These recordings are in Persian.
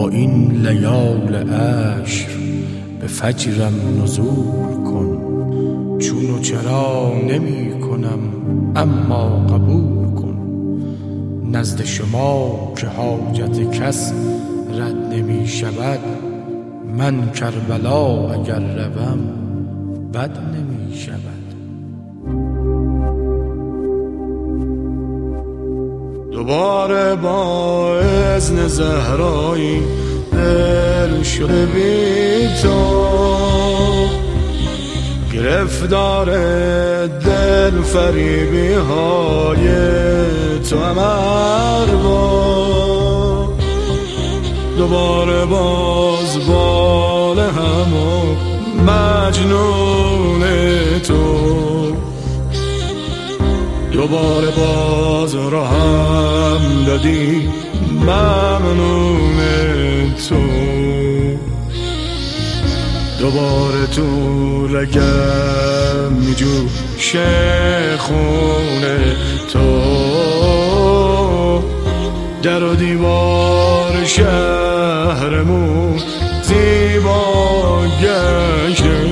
این لیال عشر به فجرم نزول کن. چون و چرا نمی کنم اما قبول کن. نزد شما که حاجت کس رد نمی شود، من کربلا اگر روم بد نمی شود. دوباره با اذن زهرایی دل شده بی تو، گرفتار دل فریبی های تو با دوباره باز بال هم و مجنون تو، دوباره باز را هم دادی ممنون تو، دوباره تو رگم میجوشه خون تو، در و دیوار شهرمون زیبا گشته،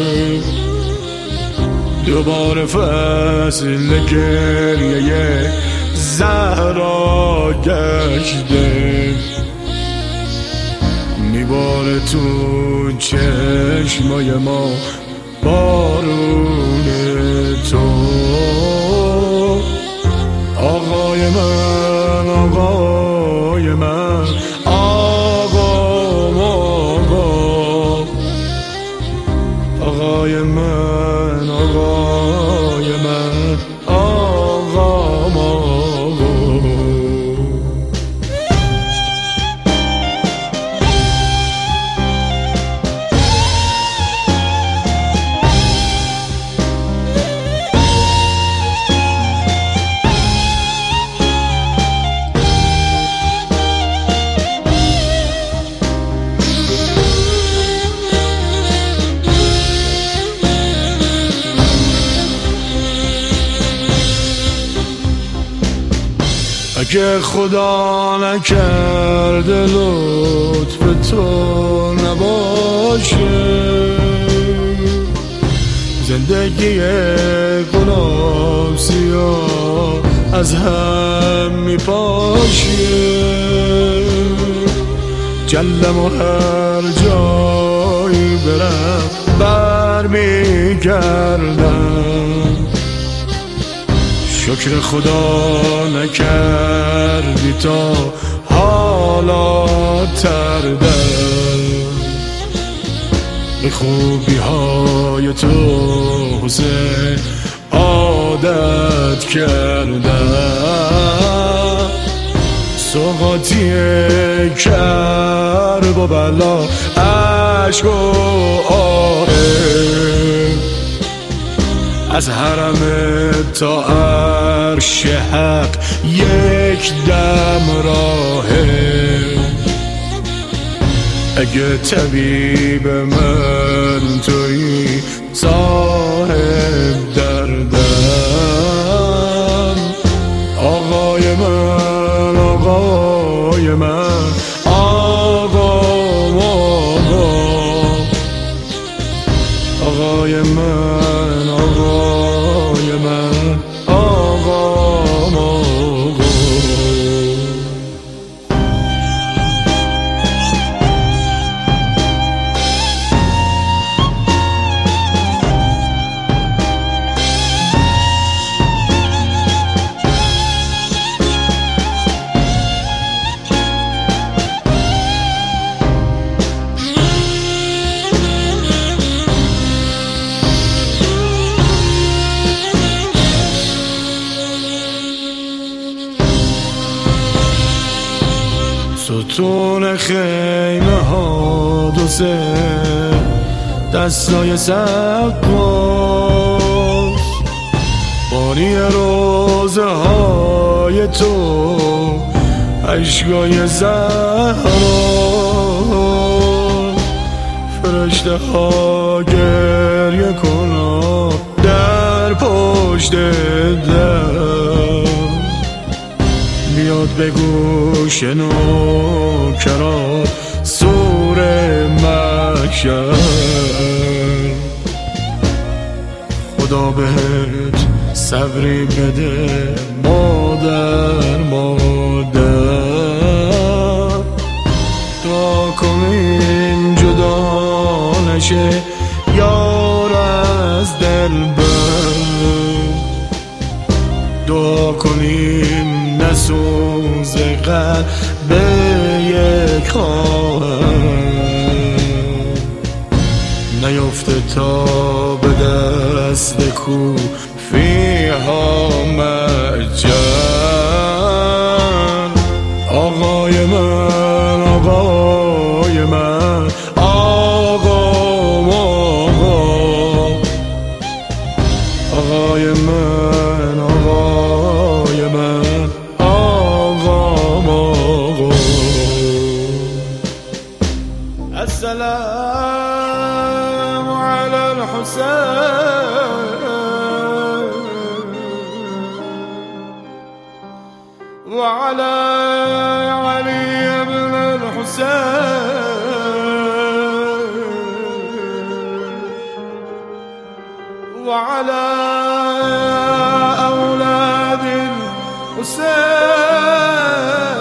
دوباره فصل گریه زهرا گشته، میباره تو چشمای ما بارون تو. آقای من آقای من آقای من آقای من اگه خدا نکرده لطف تو نباشه، زندگی گلاب سیاه از هم میپاشه، جلم و هر جایی برم برمیگردم، شکر خدا نکردی تا حالا تردم، به خوبی های تو حسین عادت کردم، سوغاتی کرب و بلا عشق و آه، از حرم تا عرش حق یک دم راهه، اگه طبیب من توی صاحب دردم، آقای من آقای من آقای من آقای من ستون خیمه ها دو سه دستای سقاست، بانی روزه های تو عشقای زهرا، فرشته ها گریه کنا در پشت در، بیاد به گوش نوکرات محشر. خدا بهت صبری بده مادر مادر، دعا کنین جدا نشه یار از دلبر، دعا کنین نسوزه قلب یک خواهر، نیفته تا به دست کوفیها مرجان. آقای من آقای من آقا آقای من آقای من آقا. السلام على الحسين وعلى علي بن الحسين وعلى أولاد الحسين